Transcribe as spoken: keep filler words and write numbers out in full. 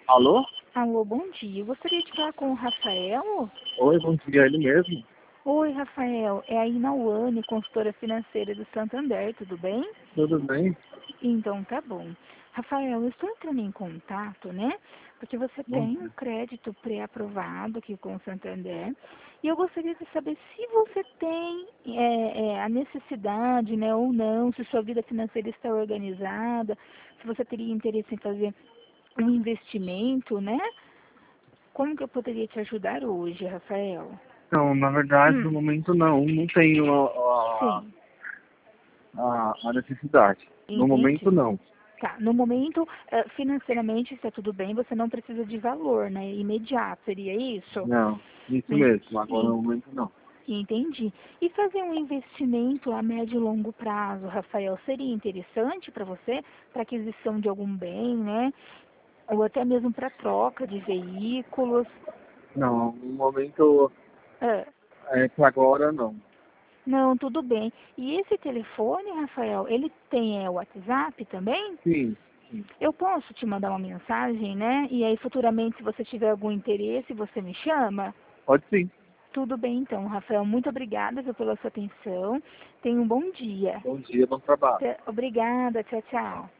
Alô? Alô, bom dia. Eu gostaria de falar com o Rafael. Oi, bom dia, ele mesmo? Oi, Rafael. É a Inauane, consultora financeira do Santander, tudo bem? Tudo bem? Então, tá bom. Rafael, eu estou entrando em contato, né? Porque você Bom tem um dia. crédito pré-aprovado aqui com o Santander. E eu gostaria de saber se você tem é, é, a necessidade, né, ou não, se sua vida financeira está organizada, se você teria interesse em fazer um investimento, né? Como que eu poderia te ajudar hoje, Rafael? Então, na verdade, no Hum, momento não, não tenho a, sim, a, a necessidade. No momento entendi. não. Tá, no momento, eh, financeiramente está tudo bem, você não precisa de valor, né? Imediato, seria isso? Não, isso E, mesmo, agora e- no momento não. entendi. E fazer um investimento a médio e longo prazo, Rafael, seria interessante para você? Para aquisição de algum bem, né? Ou até mesmo para troca de veículos? Não, no momento Ah, é que agora não. não, tudo bem. E esse telefone, Rafael, ele tem é, WhatsApp também? Sim, sim. Eu posso te mandar uma mensagem, né? E aí futuramente, se você tiver algum interesse, você me chama? Pode sim. Tudo bem então, Rafael. Muito obrigada viu, pela sua atenção. Tenha um bom dia. Bom dia, bom trabalho. Te- Obrigada. Tchau, tchau.